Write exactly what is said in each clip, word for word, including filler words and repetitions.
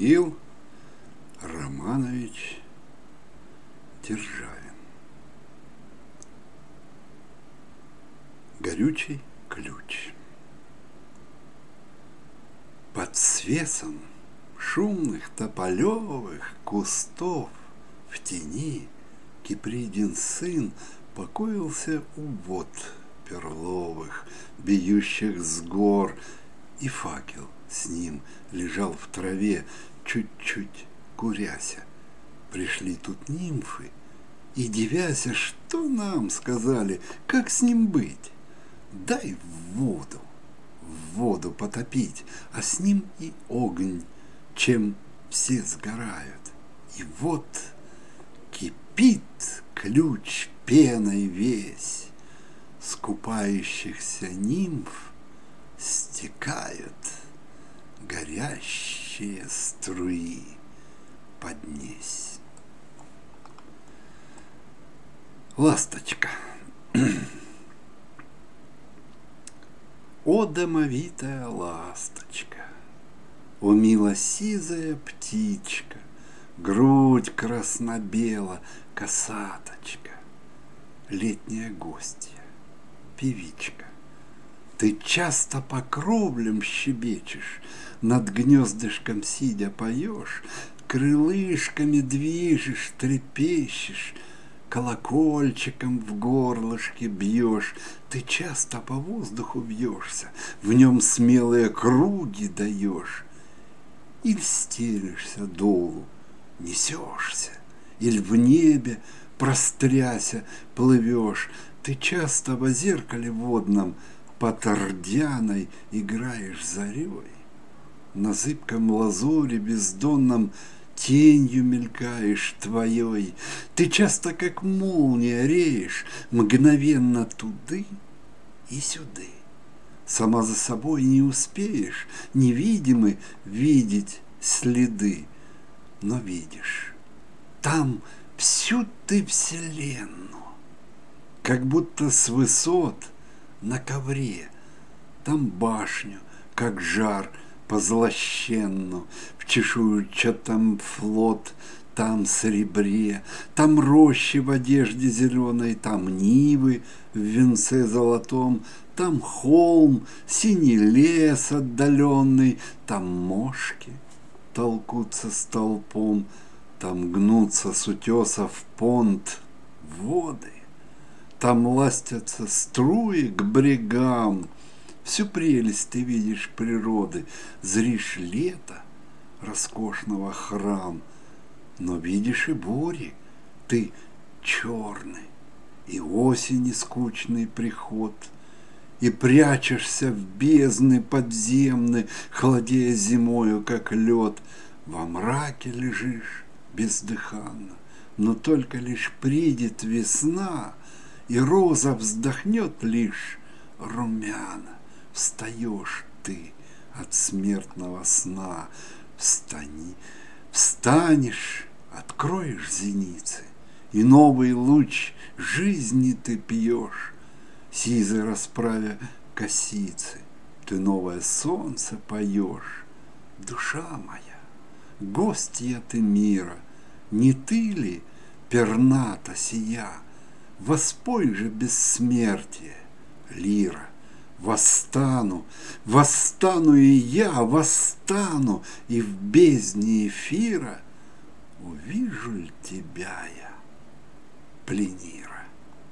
Михаил Романович Державин. Горючий ключ. Под свесом шумных тополевых кустов в тени Кипридин сын покоился у вод перловых, бьющих с гор, и факел с ним лежал в траве, чуть-чуть куряся. Пришли тут нимфы, и, дивяся, что нам сказали, как с ним быть? Дай в воду, в воду потопить, а с ним и огонь, чем все сгорают. И вот кипит ключ пеной весь, с купающихся нимф стекают горящие струи поднесь. Ласточка. О, домовитая ласточка, о, милосизая птичка, грудь красно-бела, косаточка, летняя гостья, певичка. Ты часто по кровлям щебечешь, над гнездышком сидя поешь, крылышками движешь, трепещешь, колокольчиком в горлышке бьешь. Ты часто по воздуху вьешься, в нем смелые круги даешь. Иль стелишься долу, несешься, иль в небе, простряся, плывешь. Ты часто во зеркале водном под ордяной играешь зарей. На зыбком лазуре бездонном тенью мелькаешь твоей. Ты часто, как молния, реешь, мгновенно туды и сюды. Сама за собой не успеешь невидимы видеть следы, но видишь там всю ты вселенную, как будто с высот на ковре. Там башню, как жар позлощенну, в чешуйчатом флот, там серебре, там рощи в одежде зеленой, там нивы в венце золотом, там холм, синий лес отдаленный, там мошки толкутся столпом, там гнутся с утесов понт воды, там ластятся струи к брегам. Всю прелесть ты видишь природы, зришь лето роскошного храм, но видишь и бури, ты черный, и осени скучный приход, и прячешься в бездны подземны, холодея зимою, как лед. Во мраке лежишь бездыханно, но только лишь придет весна, и роза вздохнет лишь румяна. Встаешь ты от смертного сна, встани, встанешь, откроешь зеницы, и новый луч жизни ты пьешь, сизой расправя косицы, ты новое солнце поешь. Душа моя, гостья ты мира, не ты ли перната сия? Воспой же бессмертие, лира. Восстану, восстану и я, восстану, и в бездне эфира увижу ль тебя я, пленира.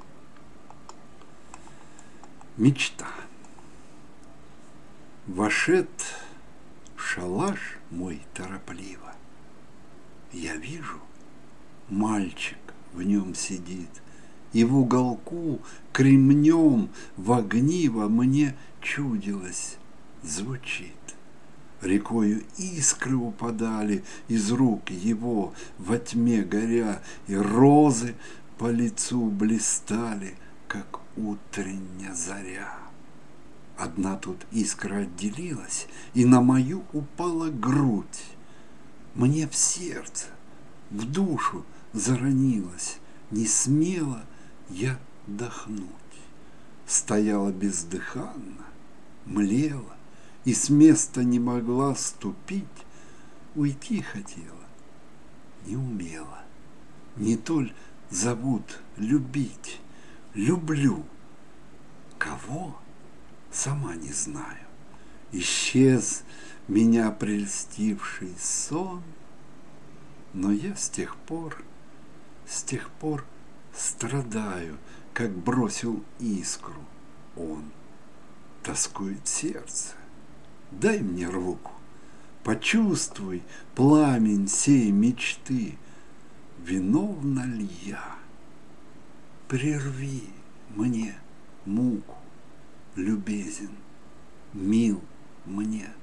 Мечта. Вошед в шалаш мой торопливо, я вижу, мальчик в нем сидит, и в уголку кремнем в огниво мне чудилось звучит. Рекою искры упадали из рук его во тьме горя, и розы по лицу блистали, как утренняя заря. Одна тут искра отделилась, и на мою упала грудь. Мне в сердце, в душу заронилась, не смела я дохнуть. Стояла бездыханно, млела, и с места не могла ступить. уйти хотела, не умела. Не толь зовут любить, люблю. Кого? Сама не знаю. Исчез меня прельстивший сон, но я с тех пор, с тех пор страдаю, как бросил искру он. Тоскует сердце. Дай мне руку, почувствуй пламень сей мечты. Виновна ли я? Прерви мне муку, любезен, мил мне.